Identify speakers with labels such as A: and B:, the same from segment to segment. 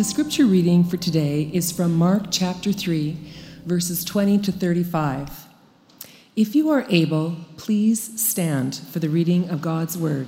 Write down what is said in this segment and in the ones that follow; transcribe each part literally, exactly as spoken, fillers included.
A: The scripture reading for today is from Mark chapter three, verses twenty to thirty-five. If you are able, please stand for the reading of God's word.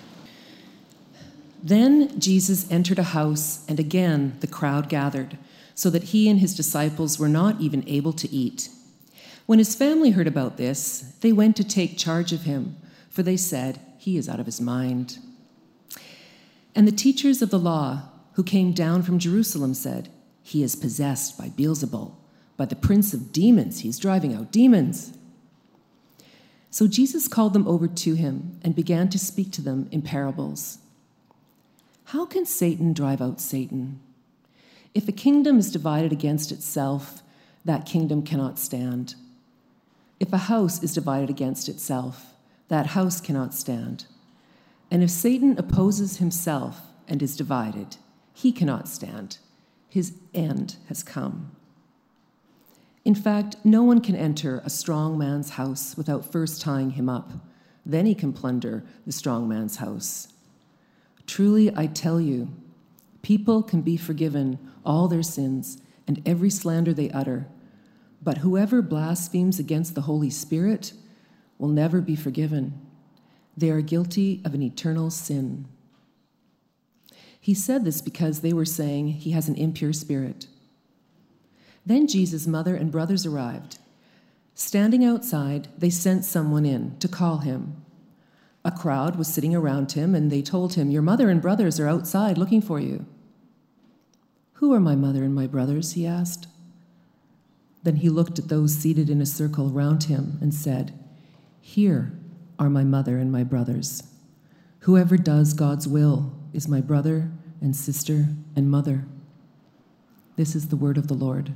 A: Then Jesus entered a house, and again the crowd gathered, so that he and his disciples were not even able to eat. When his family heard about this, they went to take charge of him, for they said, "He is out of his mind." And the teachers of the law who came down from Jerusalem said, "He is possessed by Beelzebul, by the prince of demons. He is driving out demons." So Jesus called them over to him and began to speak to them in parables. How can Satan drive out Satan? If a kingdom is divided against itself, that kingdom cannot stand. If a house is divided against itself, that house cannot stand. And if Satan opposes himself and is divided, he cannot stand. His end has come. In fact, no one can enter a strong man's house without first tying him up. Then he can plunder the strong man's house. Truly, I tell you, people can be forgiven all their sins and every slander they utter, but whoever blasphemes against the Holy Spirit will never be forgiven. They are guilty of an eternal sin. He said this because they were saying he has an impure spirit. Then Jesus' mother and brothers arrived. Standing outside, they sent someone in to call him. A crowd was sitting around him, and they told him, "Your mother and brothers are outside looking for you." "Who are my mother and my brothers?" he asked. Then he looked at those seated in a circle around him and said, "Here are my mother and my brothers. Whoever does God's will is my brother and sister and mother." This is the word of the Lord.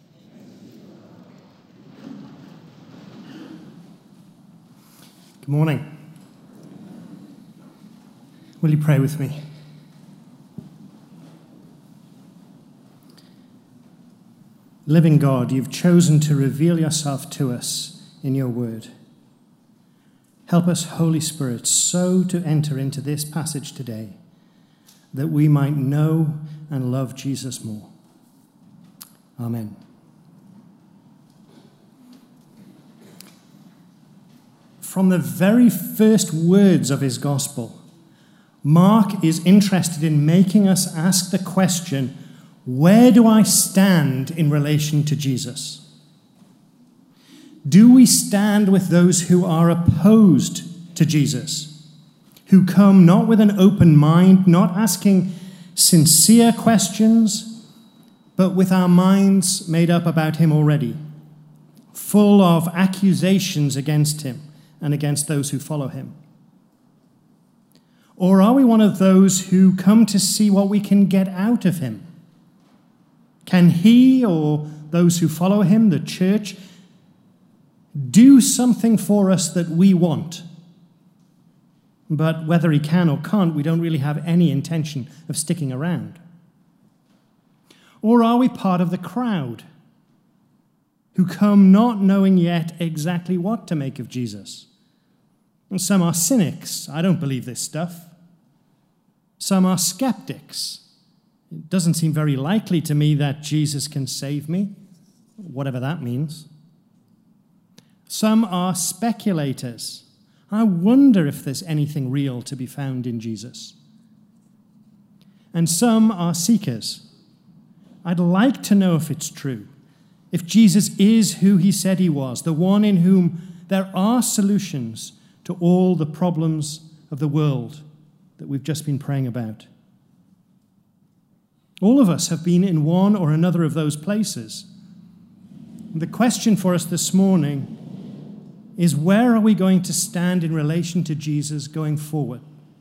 B: Good morning. Will you pray with me? Living God, you've chosen to reveal yourself to us in your word. Help us, Holy Spirit, so to enter into this passage today that we might know and love Jesus more. Amen. From the very first words of his gospel, Mark is interested in making us ask the question, where do I stand in relation to Jesus? Do we stand with those who are opposed to Jesus, who come not with an open mind, not asking sincere questions, but with our minds made up about him already, full of accusations against him and against those who follow him? Or are we one of those who come to see what we can get out of him? Can he or those who follow him, the church, do something for us that we want? But whether he can or can't, we don't really have any intention of sticking around. Or are we part of the crowd who come not knowing yet exactly what to make of Jesus? And some are cynics. I don't believe this stuff. Some are skeptics. It doesn't seem very likely to me that Jesus can save me, whatever that means. Some are speculators. I wonder if there's anything real to be found in Jesus. And some are seekers. I'd like to know if it's true, if Jesus is who he said he was, the one in whom there are solutions to all the problems of the world that we've just been praying about. All of us have been in one or another of those places. The question for us this morning is, where are we going to stand in relation to Jesus going forward?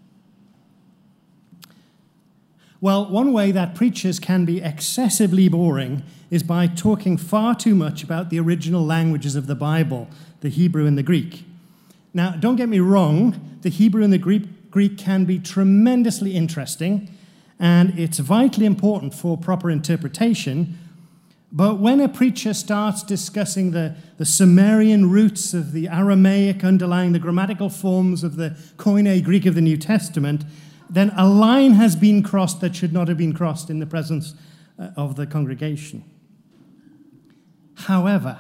B: Well, one way that preachers can be excessively boring is by talking far too much about the original languages of the Bible, the Hebrew and the Greek. Now, don't get me wrong, the Hebrew and the Greek, Greek can be tremendously interesting, and it's vitally important for proper interpretation. But when a preacher starts discussing the, the Sumerian roots of the Aramaic underlying the grammatical forms of the Koine Greek of the New Testament, then a line has been crossed that should not have been crossed in the presence uh, of the congregation. However,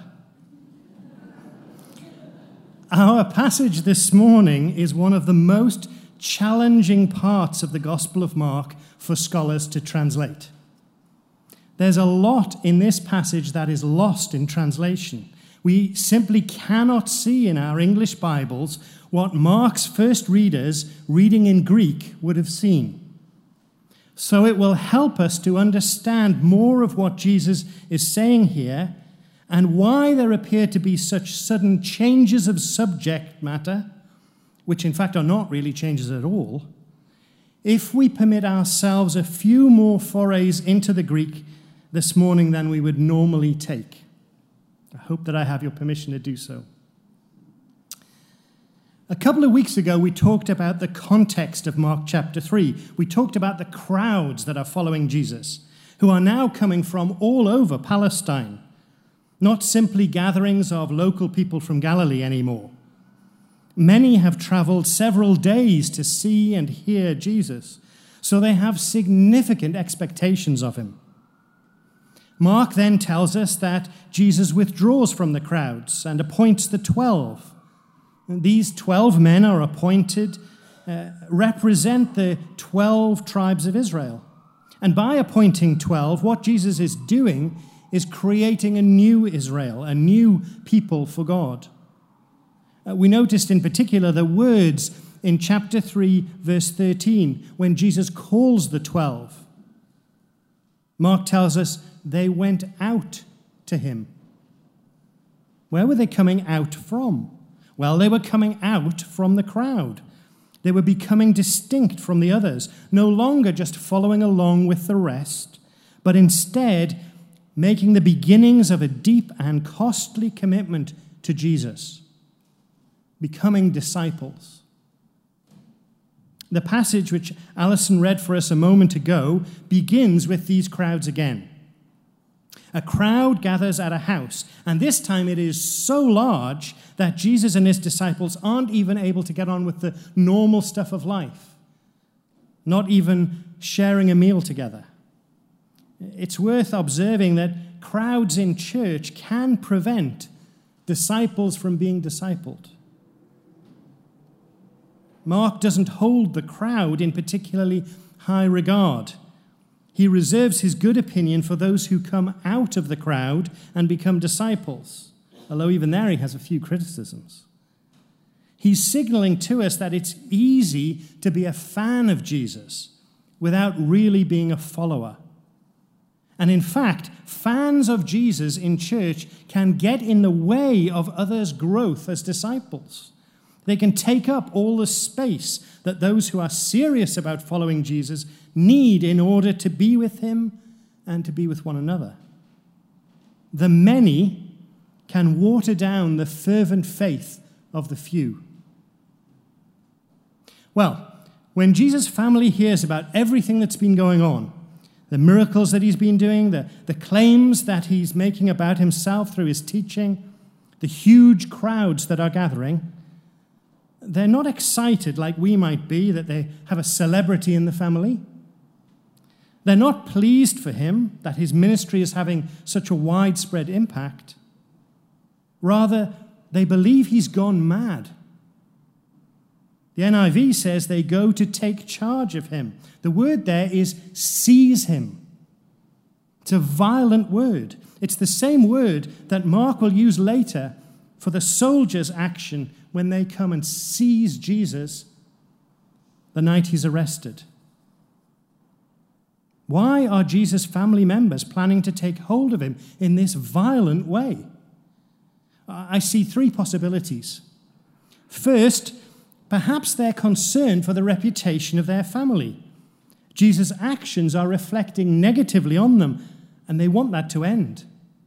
B: our passage this morning is one of the most challenging parts of the Gospel of Mark for scholars to translate. There's a lot in this passage that is lost in translation. We simply cannot see in our English Bibles what Mark's first readers reading in Greek would have seen. So it will help us to understand more of what Jesus is saying here and why there appear to be such sudden changes of subject matter, which in fact are not really changes at all, if we permit ourselves a few more forays into the Greek this morning than we would normally take. I hope that I have your permission to do so. A couple of weeks ago, we talked about the context of Mark chapter three. We talked about the crowds that are following Jesus, who are now coming from all over Palestine, not simply gatherings of local people from Galilee anymore. Many have traveled several days to see and hear Jesus, so they have significant expectations of him. Mark then tells us that Jesus withdraws from the crowds and appoints the twelve. These twelve men are appointed, uh, represent the twelve tribes of Israel. And by appointing twelve, what Jesus is doing is creating a new Israel, a new people for God. Uh, we noticed in particular the words in chapter three, verse thirteen, when Jesus calls the twelve. Mark tells us they went out to him. Where were they coming out from? Well, they were coming out from the crowd. They were becoming distinct from the others, no longer just following along with the rest, but instead making the beginnings of a deep and costly commitment to Jesus, becoming disciples. The passage which Alison read for us a moment ago begins with these crowds again. A crowd gathers at a house, and this time it is so large that Jesus and his disciples aren't even able to get on with the normal stuff of life, not even sharing a meal together. It's worth observing that crowds in church can prevent disciples from being discipled. Mark doesn't hold the crowd in particularly high regard. He reserves his good opinion for those who come out of the crowd and become disciples, although even there he has a few criticisms. He's signaling to us that it's easy to be a fan of Jesus without really being a follower. And in fact, fans of Jesus in church can get in the way of others' growth as disciples. They can take up all the space that those who are serious about following Jesus need in order to be with him and to be with one another. The many can water down the fervent faith of the few. Well, when Jesus' family hears about everything that's been going on, the miracles that he's been doing, the, the claims that he's making about himself through his teaching, the huge crowds that are gathering, they're not excited like we might be that they have a celebrity in the family. They're not pleased for him that his ministry is having such a widespread impact. Rather, they believe he's gone mad. The N I V says they go to take charge of him. The word there is seize him. It's a violent word. It's the same word that Mark will use later for the soldiers' action when they come and seize Jesus the night he's arrested. Why are Jesus' family members planning to take hold of him in this violent way? I see three possibilities. First, perhaps they're concerned for the reputation of their family. Jesus' actions are reflecting negatively on them, and they want that to end.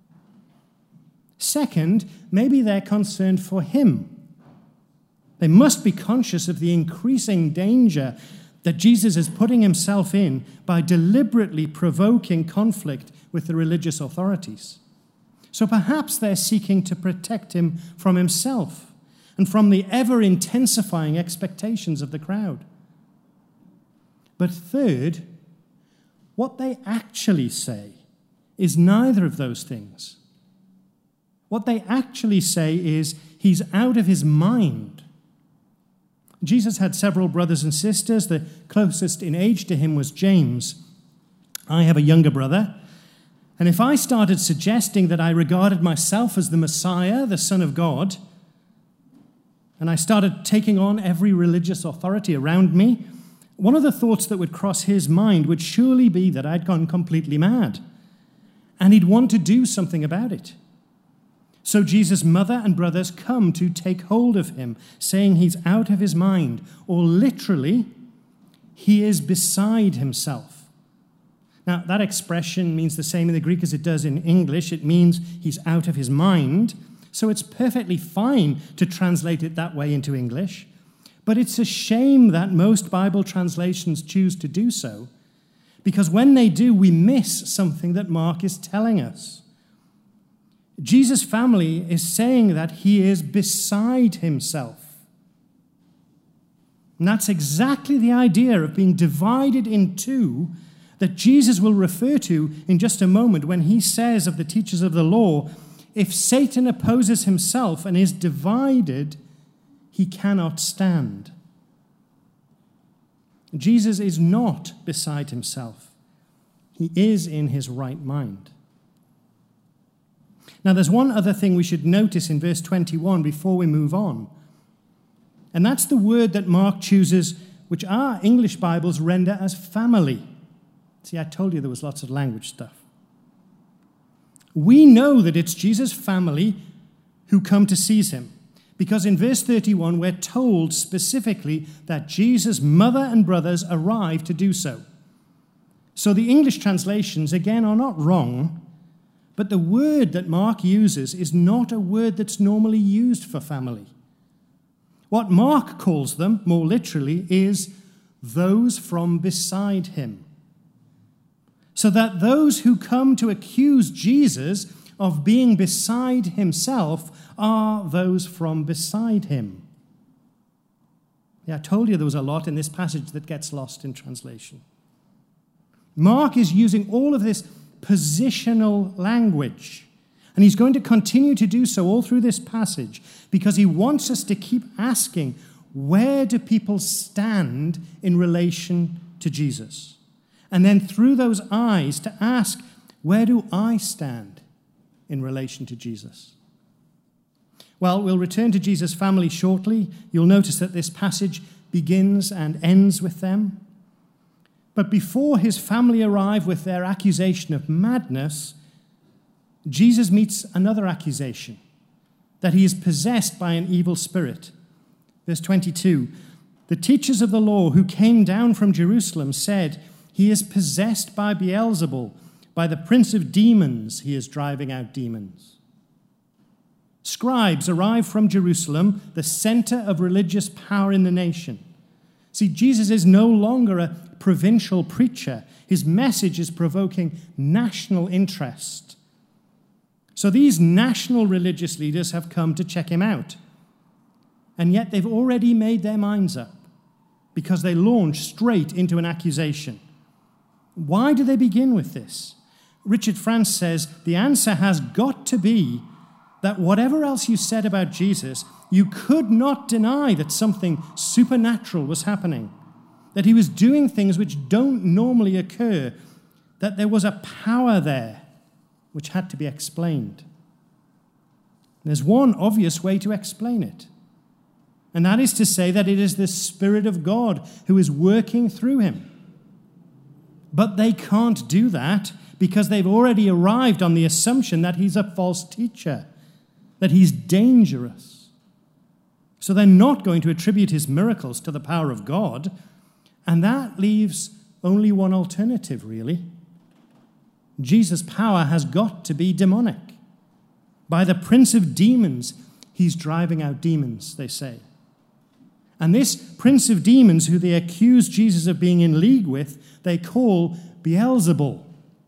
B: Second, maybe they're concerned for him. They must be conscious of the increasing danger that Jesus is putting himself in by deliberately provoking conflict with the religious authorities. So perhaps they're seeking to protect him from himself and from the ever-intensifying expectations of the crowd. But third, what they actually say is neither of those things. What they actually say is, he's out of his mind. Jesus had several brothers and sisters. The closest in age to him was James. I have a younger brother. And if I started suggesting that I regarded myself as the Messiah, the Son of God, and I started taking on every religious authority around me, one of the thoughts that would cross his mind would surely be that I'd gone completely mad, and he'd want to do something about it. So Jesus' mother and brothers come to take hold of him, saying he's out of his mind, or literally, he is beside himself. Now, that expression means the same in the Greek as it does in English. It means he's out of his mind. So it's perfectly fine to translate it that way into English. But it's a shame that most Bible translations choose to do so, because when they do, we miss something that Mark is telling us. Jesus' family is saying that he is beside himself. And that's exactly the idea of being divided in two that Jesus will refer to in just a moment when he says of the teachers of the law, if Satan opposes himself and is divided, he cannot stand. Jesus is not beside himself. He is in his right mind. Now, there's one other thing we should notice in verse twenty-one before we move on. And that's the word that Mark chooses, which our English Bibles render as family. See, I told you there was lots of language stuff. We know that it's Jesus' family who come to seize him, because in verse thirty-one, we're told specifically that Jesus' mother and brothers arrived to do so. So the English translations, again, are not wrong, but the word that Mark uses is not a word that's normally used for family. What Mark calls them, more literally, is those from beside him. So that those who come to accuse Jesus of being beside himself are those from beside him. Yeah, I told you there was a lot in this passage that gets lost in translation. Mark is using all of this positional language, and he's going to continue to do so all through this passage because he wants us to keep asking, where do people stand in relation to Jesus? And then through those eyes to ask, where do I stand in relation to Jesus? Well, we'll return to Jesus' family shortly. You'll notice that this passage begins and ends with them. But before his family arrive with their accusation of madness, Jesus meets another accusation, that he is possessed by an evil spirit. Verse twenty-two, the teachers of the law who came down from Jerusalem said, he is possessed by Beelzebul, by the prince of demons he is driving out demons. Scribes arrive from Jerusalem, the center of religious power in the nation. See, Jesus is no longer a provincial preacher. His message is provoking national interest. So these national religious leaders have come to check him out. And yet they've already made their minds up because they launch straight into an accusation. Why do they begin with this? Richard France says the answer has got to be that whatever else you said about Jesus, you could not deny that something supernatural was happening, that he was doing things which don't normally occur, that there was a power there which had to be explained. There's one obvious way to explain it, and that is to say that it is the Spirit of God who is working through him. But they can't do that because they've already arrived on the assumption that he's a false teacher, that he's dangerous. So they're not going to attribute his miracles to the power of God, and that leaves only one alternative, really. Jesus' power has got to be demonic. By the prince of demons, he's driving out demons, they say. And this prince of demons, who they accuse Jesus of being in league with, they call Beelzebul.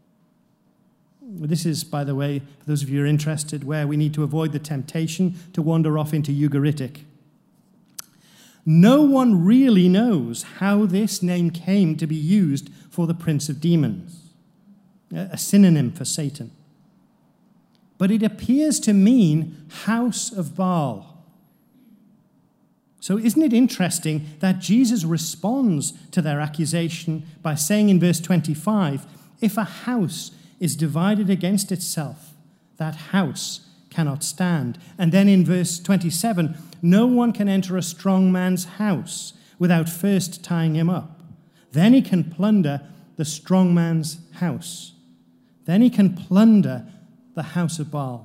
B: This is, by the way, for those of you who are interested, where we need to avoid the temptation to wander off into Ugaritic. No one really knows how this name came to be used for the prince of demons, a synonym for Satan. But it appears to mean house of Baal. So isn't it interesting that Jesus responds to their accusation by saying in verse twenty-five, if a house is divided against itself, that house cannot stand. And then in verse twenty-seven, no one can enter a strong man's house without first tying him up. Then he can plunder the strong man's house. Then he can plunder the house of Baal.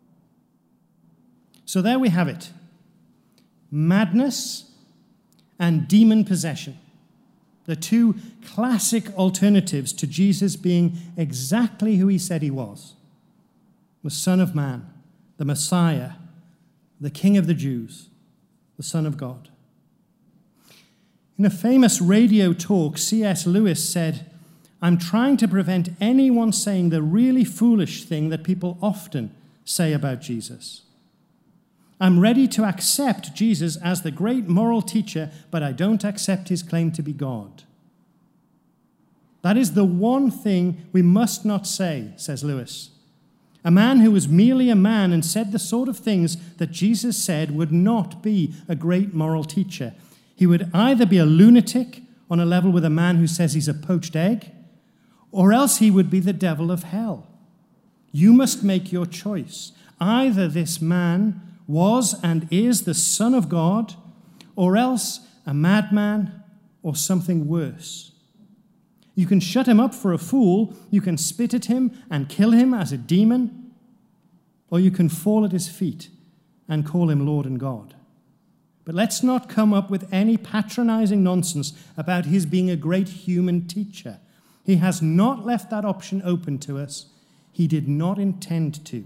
B: So there we have it. Madness and demon possession. The two classic alternatives to Jesus being exactly who he said he was. The Son of Man, the Messiah, the King of the Jews, the Son of God. In a famous radio talk, C S Lewis said, I'm trying to prevent anyone saying the really foolish thing that people often say about Jesus. I'm ready to accept Jesus as the great moral teacher, but I don't accept his claim to be God. That is the one thing we must not say, says Lewis. A man who was merely a man and said the sort of things that Jesus said would not be a great moral teacher. He would either be a lunatic on a level with a man who says he's a poached egg, or else he would be the devil of hell. You must make your choice. Either this man was and is the Son of God, or else a madman or something worse. You can shut him up for a fool, you can spit at him and kill him as a demon, or you can fall at his feet and call him Lord and God. But let's not come up with any patronizing nonsense about his being a great human teacher. He has not left that option open to us. He did not intend to.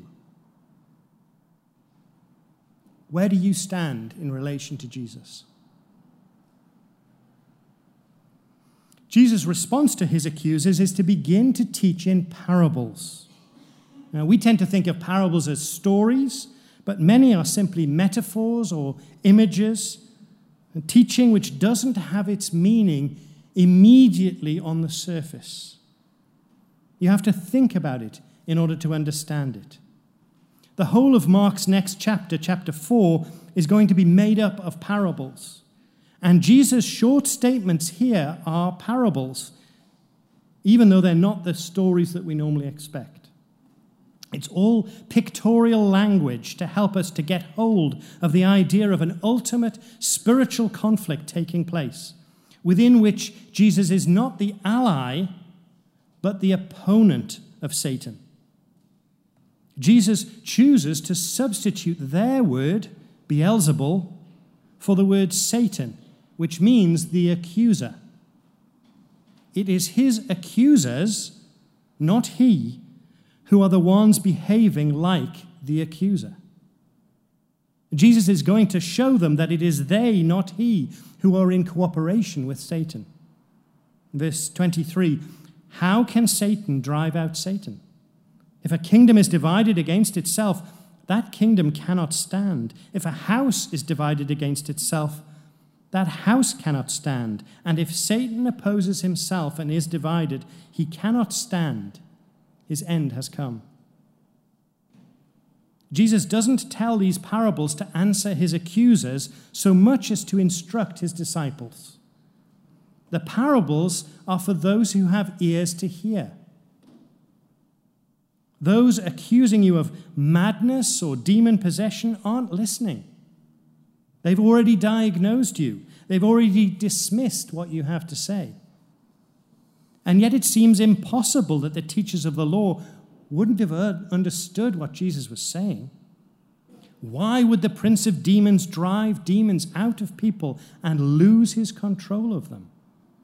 B: Where do you stand in relation to Jesus? Jesus' response to his accusers is to begin to teach in parables. Now, we tend to think of parables as stories, but many are simply metaphors or images, a teaching which doesn't have its meaning immediately on the surface. You have to think about it in order to understand it. The whole of Mark's next chapter, chapter four, is going to be made up of parables. And Jesus' short statements here are parables, even though they're not the stories that we normally expect. It's all pictorial language to help us to get hold of the idea of an ultimate spiritual conflict taking place, within which Jesus is not the ally, but the opponent of Satan. Jesus chooses to substitute their word, Beelzebul, for the word Satan, which means the accuser. It is his accusers, not he, who are the ones behaving like the accuser. Jesus is going to show them that it is they, not he, who are in cooperation with Satan. Verse twenty-three, how can Satan drive out Satan? If a kingdom is divided against itself, that kingdom cannot stand. If a house is divided against itself, that house cannot stand. And if Satan opposes himself and is divided, he cannot stand. His end has come. Jesus doesn't tell these parables to answer his accusers so much as to instruct his disciples. The parables are for those who have ears to hear. Those accusing you of madness or demon possession aren't listening. They've already diagnosed you. They've already dismissed what you have to say. And yet it seems impossible that the teachers of the law wouldn't have understood what Jesus was saying. Why would the prince of demons drive demons out of people and lose his control of them?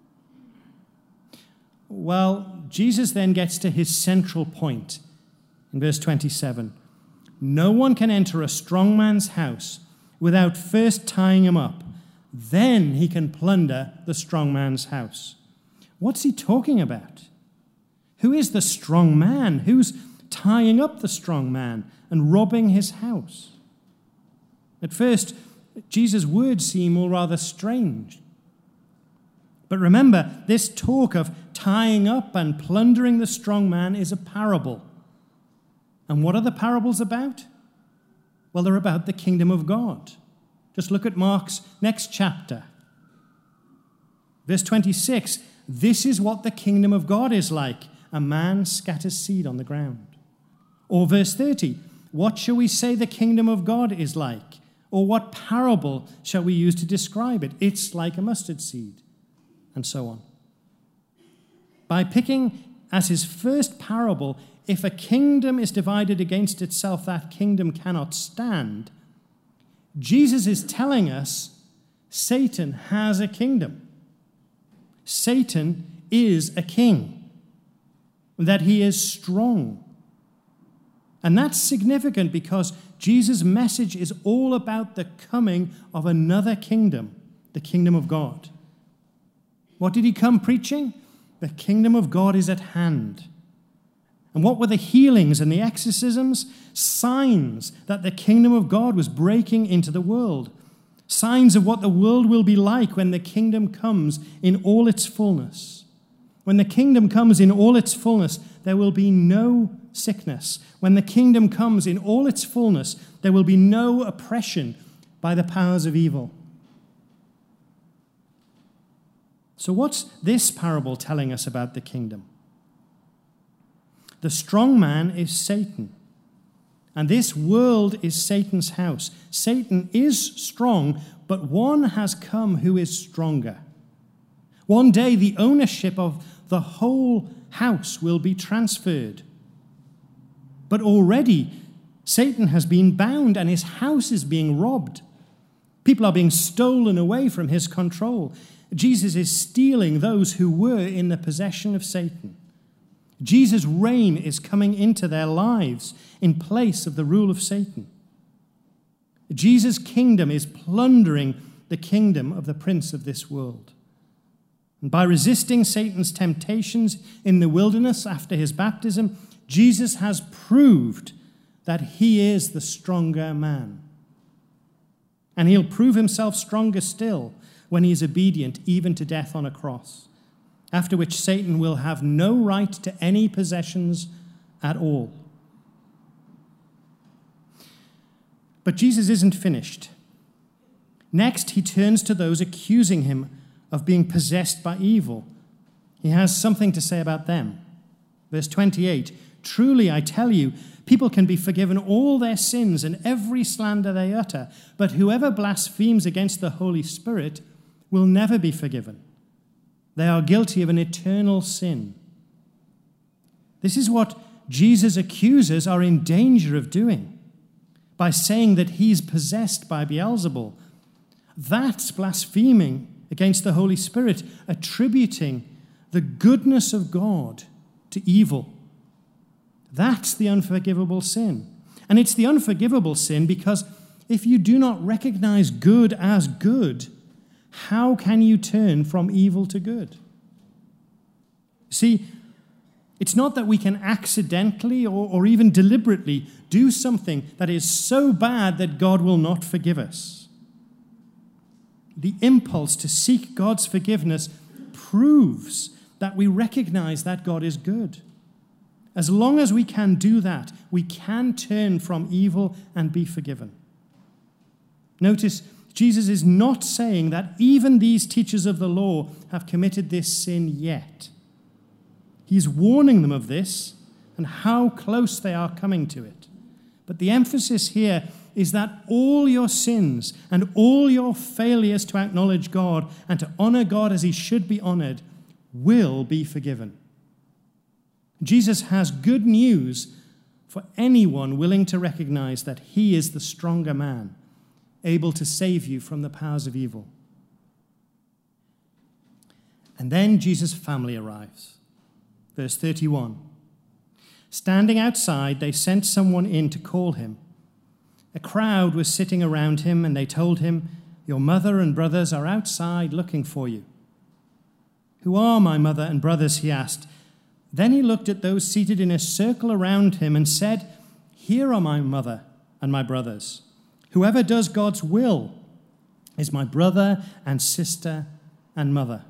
B: Well, Jesus then gets to his central point in verse twenty-seven. No one can enter a strong man's house without first tying him up. Then he can plunder the strong man's house. What's he talking about? Who is the strong man? Who's tying up the strong man and robbing his house? At first, Jesus' words seem all rather strange. But remember, this talk of tying up and plundering the strong man is a parable. And what are the parables about? Well, they're about the kingdom of God. Just look at Mark's next chapter. Verse twenty-six, this is what the kingdom of God is like. A man scatters seed on the ground. Or verse thirty, what shall we say the kingdom of God is like? Or what parable shall we use to describe it? It's like a mustard seed. And so on. By picking as his first parable, if a kingdom is divided against itself, that kingdom cannot stand, Jesus is telling us Satan has a kingdom. Satan is a king, that he is strong. And that's significant because Jesus' message is all about the coming of another kingdom, the kingdom of God. What did he come preaching? The kingdom of God is at hand. And what were the healings and the exorcisms? Signs that the kingdom of God was breaking into the world. Signs of what the world will be like when the kingdom comes in all its fullness. When the kingdom comes in all its fullness, there will be no sickness. When the kingdom comes in all its fullness, there will be no oppression by the powers of evil. So what's this parable telling us about the kingdom? The strong man is Satan, and this world is Satan's house. Satan is strong, but one has come who is stronger. One day the ownership of the whole house will be transferred. But already Satan has been bound and his house is being robbed. People are being stolen away from his control. Jesus is stealing those who were in the possession of Satan. Jesus' reign is coming into their lives in place of the rule of Satan. Jesus' kingdom is plundering the kingdom of the prince of this world. And by resisting Satan's temptations in the wilderness after his baptism, Jesus has proved that he is the stronger man. And he'll prove himself stronger still when he is obedient even to death on a cross, after which Satan will have no right to any possessions at all. But Jesus isn't finished. Next, he turns to those accusing him of being possessed by evil. He has something to say about them. Verse twenty-eight, truly I tell you, people can be forgiven all their sins and every slander they utter, but whoever blasphemes against the Holy Spirit will never be forgiven. They are guilty of an eternal sin. This is what Jesus' accusers are in danger of doing by saying that he's possessed by Beelzebul. That's blaspheming against the Holy Spirit, attributing the goodness of God to evil. That's the unforgivable sin. And it's the unforgivable sin because if you do not recognize good as good, how can you turn from evil to good? See, it's not that we can accidentally or, or even deliberately do something that is so bad that God will not forgive us. The impulse to seek God's forgiveness proves that we recognize that God is good. As long as we can do that, we can turn from evil and be forgiven. Notice, Jesus is not saying that even these teachers of the law have committed this sin yet. He's warning them of this and how close they are coming to it. But the emphasis here is that all your sins and all your failures to acknowledge God and to honor God as he should be honored will be forgiven. Jesus has good news for anyone willing to recognize that he is the stronger man, able to save you from the powers of evil. And then Jesus' family arrives. Verse thirty-one. Standing outside, they sent someone in to call him. A crowd was sitting around him, and they told him, "Your mother and brothers are outside looking for you." "Who are my mother and brothers?" he asked. Then he looked at those seated in a circle around him and said, "Here are my mother and my brothers. Whoever does God's will is my brother and sister and mother.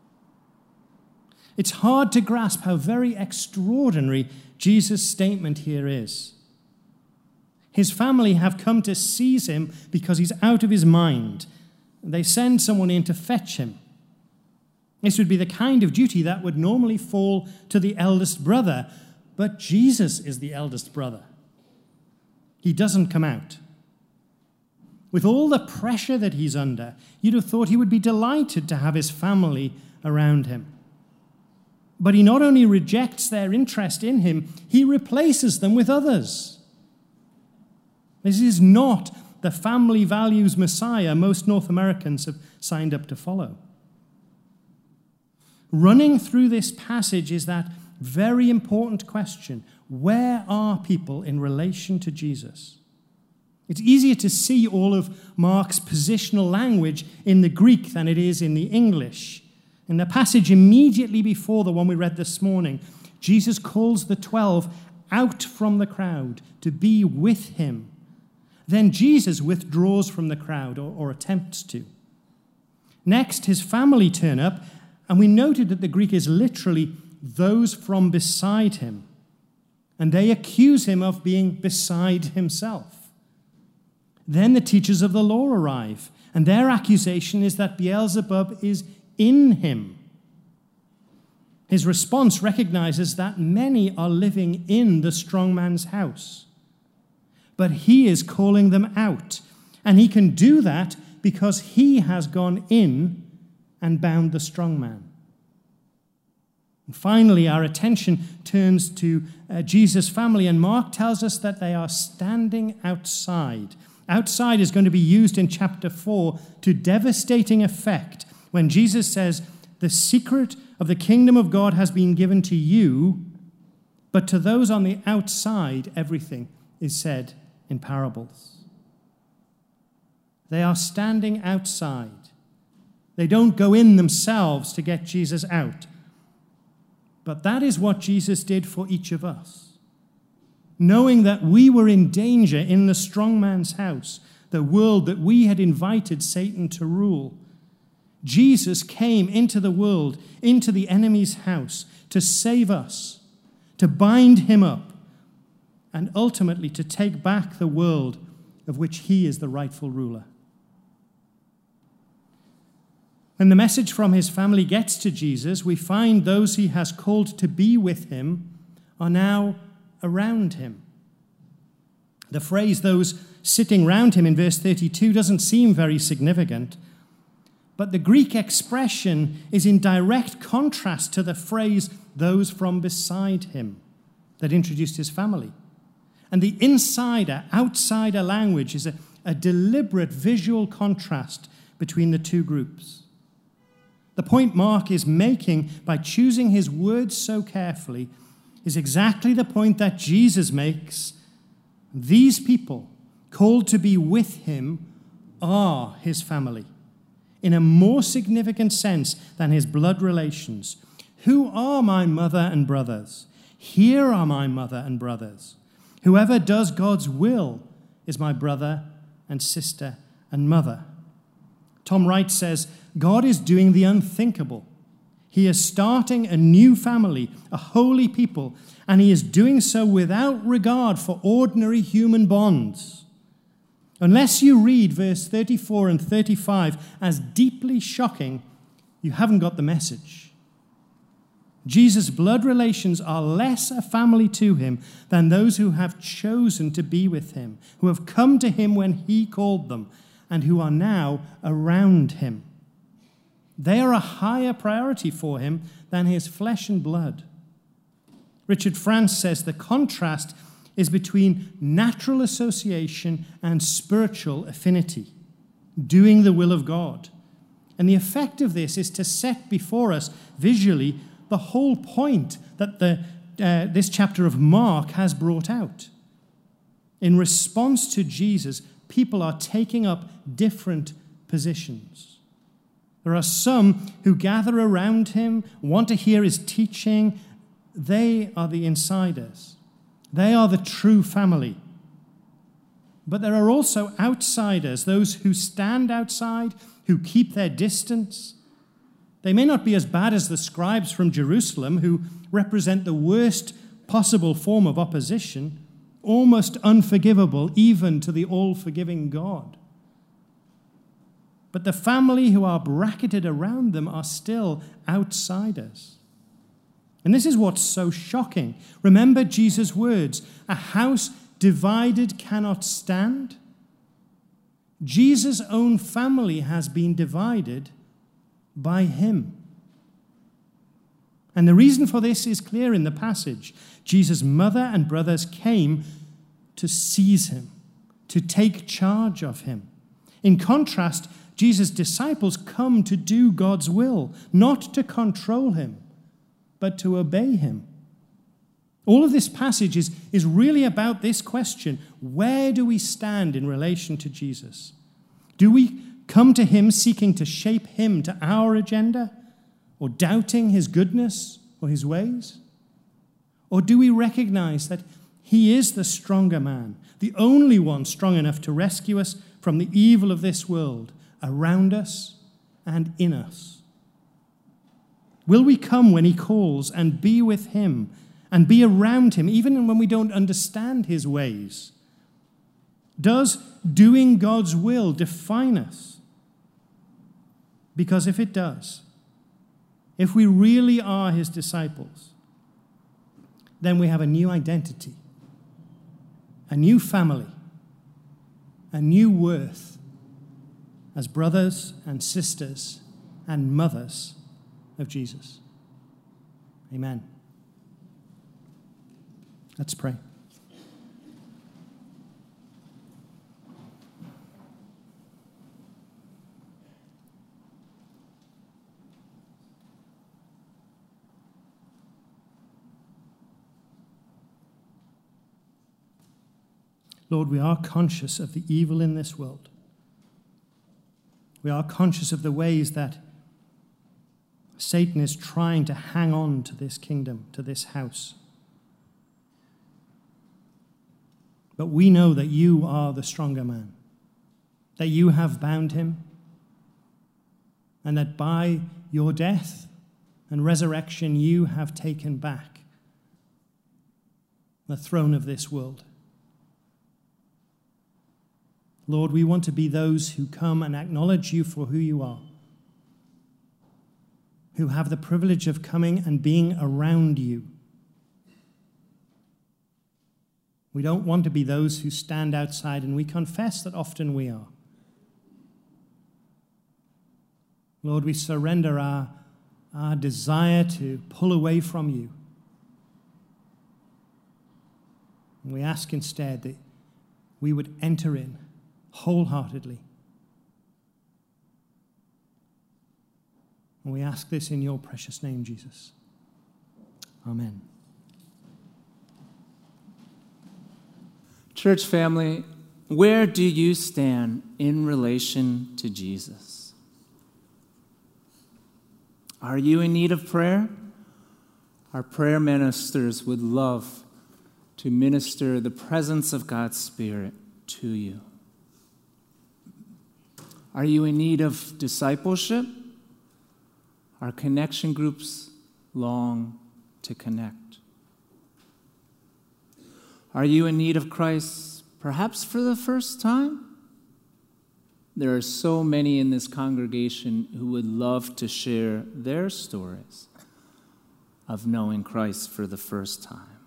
B: It's hard to grasp how very extraordinary Jesus' statement here is. His family have come to seize him because he's out of his mind. They send someone in to fetch him. This would be the kind of duty that would normally fall to the eldest brother, but Jesus is the eldest brother. He doesn't come out. With all the pressure that he's under, you'd have thought he would be delighted to have his family around him. But he not only rejects their interest in him, he replaces them with others. This is not the family values Messiah most North Americans have signed up to follow. Running through this passage is that very important question: where are people in relation to Jesus? It's easier to see all of Mark's positional language in the Greek than it is in the English. In the passage immediately before the one we read this morning, Jesus calls the twelve out from the crowd to be with him. Then Jesus withdraws from the crowd, or, or attempts to. Next, his family turn up, and we noted that the Greek is literally those from beside him. And they accuse him of being beside himself. Then the teachers of the law arrive, and their accusation is that Beelzebub is in him. His response recognizes that many are living in the strong man's house. But he is calling them out, and he can do that because he has gone in and bound the strong man. And finally, our attention turns to uh, Jesus' family, and Mark tells us that they are standing outside. Outside is going to be used in chapter four to devastating effect when Jesus says, "The secret of the kingdom of God has been given to you, but to those on the outside, everything is said in parables." They are standing outside. They don't go in themselves to get Jesus out. But that is what Jesus did for each of us. Knowing that we were in danger in the strong man's house, the world that we had invited Satan to rule, Jesus came into the world, into the enemy's house, to save us, to bind him up, and ultimately to take back the world of which he is the rightful ruler. When the message from his family gets to Jesus, we find those he has called to be with him are now around him. The phrase "those sitting round him" in verse thirty-two doesn't seem very significant, but the Greek expression is in direct contrast to the phrase "those from beside him" that introduced his family. And the insider-outsider language is a, a deliberate visual contrast between the two groups. The point Mark is making by choosing his words so carefully is exactly the point that Jesus makes. These people, called to be with him, are his family, in a more significant sense than his blood relations. Who are my mother and brothers? Here are my mother and brothers. Whoever does God's will is my brother and sister and mother. Tom Wright says, God is doing the unthinkable. He is starting a new family, a holy people, and he is doing so without regard for ordinary human bonds. Unless you read verse thirty-four and thirty-five as deeply shocking, you haven't got the message. Jesus' blood relations are less a family to him than those who have chosen to be with him, who have come to him when he called them, and who are now around him. They are a higher priority for him than his flesh and blood. Richard France says the contrast is between natural association and spiritual affinity, doing the will of God. And the effect of this is to set before us visually the whole point that the, uh, this chapter of Mark has brought out. In response to Jesus, people are taking up different positions. There are some who gather around him, want to hear his teaching. They are the insiders. They are the true family. But there are also outsiders, those who stand outside, who keep their distance. They may not be as bad as the scribes from Jerusalem, who represent the worst possible form of opposition, almost unforgivable even to the all-forgiving God. But the family who are bracketed around them are still outsiders. And this is what's so shocking. Remember Jesus' words, "A house divided cannot stand." Jesus' own family has been divided by him. And the reason for this is clear in the passage. Jesus' mother and brothers came to seize him, to take charge of him. In contrast, Jesus' disciples come to do God's will, not to control him, but to obey him. All of this passage is, is really about this question: where do we stand in relation to Jesus? Do we come to him seeking to shape him to our agenda, or doubting his goodness or his ways? Or do we recognize that he is the stronger man, the only one strong enough to rescue us from the evil of this world around us and in us? Will we come when he calls and be with him and be around him, even when we don't understand his ways? Does doing God's will define us? Because if it does, if we really are his disciples, then we have a new identity, a new family, a new worth as brothers and sisters and mothers of Jesus. Amen. Let's pray. Lord, we are conscious of the evil in this world. We are conscious of the ways that Satan is trying to hang on to this kingdom, to this house. But we know that you are the stronger man, that you have bound him, and that by your death and resurrection you have taken back the throne of this world. Lord, we want to be those who come and acknowledge you for who you are, who have the privilege of coming and being around you. We don't want to be those who stand outside, and we confess that often we are. Lord, we surrender our, our desire to pull away from you. And we ask instead that we would enter in wholeheartedly. And we ask this in your precious name, Jesus. Amen.
C: Church family, where do you stand in relation to Jesus? Are you in need of prayer? Our prayer ministers would love to minister the presence of God's Spirit to you. Are you in need of discipleship? Our connection groups long to connect. Are you in need of Christ, perhaps for the first time? There are so many in this congregation who would love to share their stories of knowing Christ for the first time.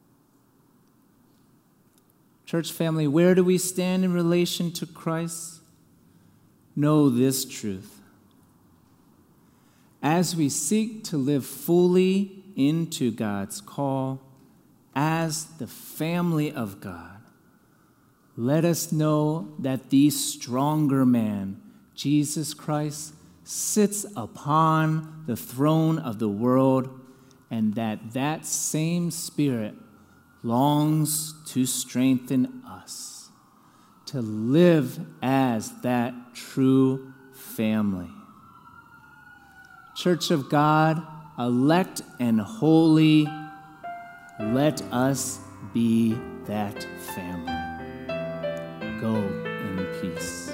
C: Church family, where do we stand in relation to Christ? Know this truth. As we seek to live fully into God's call as the family of God, let us know that the stronger man, Jesus Christ, sits upon the throne of the world, and that that same Spirit longs to strengthen us to live as that true family. Church of God, elect and holy, let us be that family. Go in peace.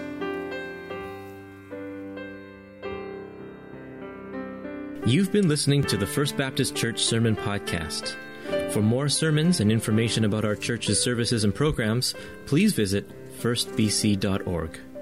D: You've been listening to the First Baptist Church Sermon Podcast. For more sermons and information about our church's services and programs, please visit first b c dot org.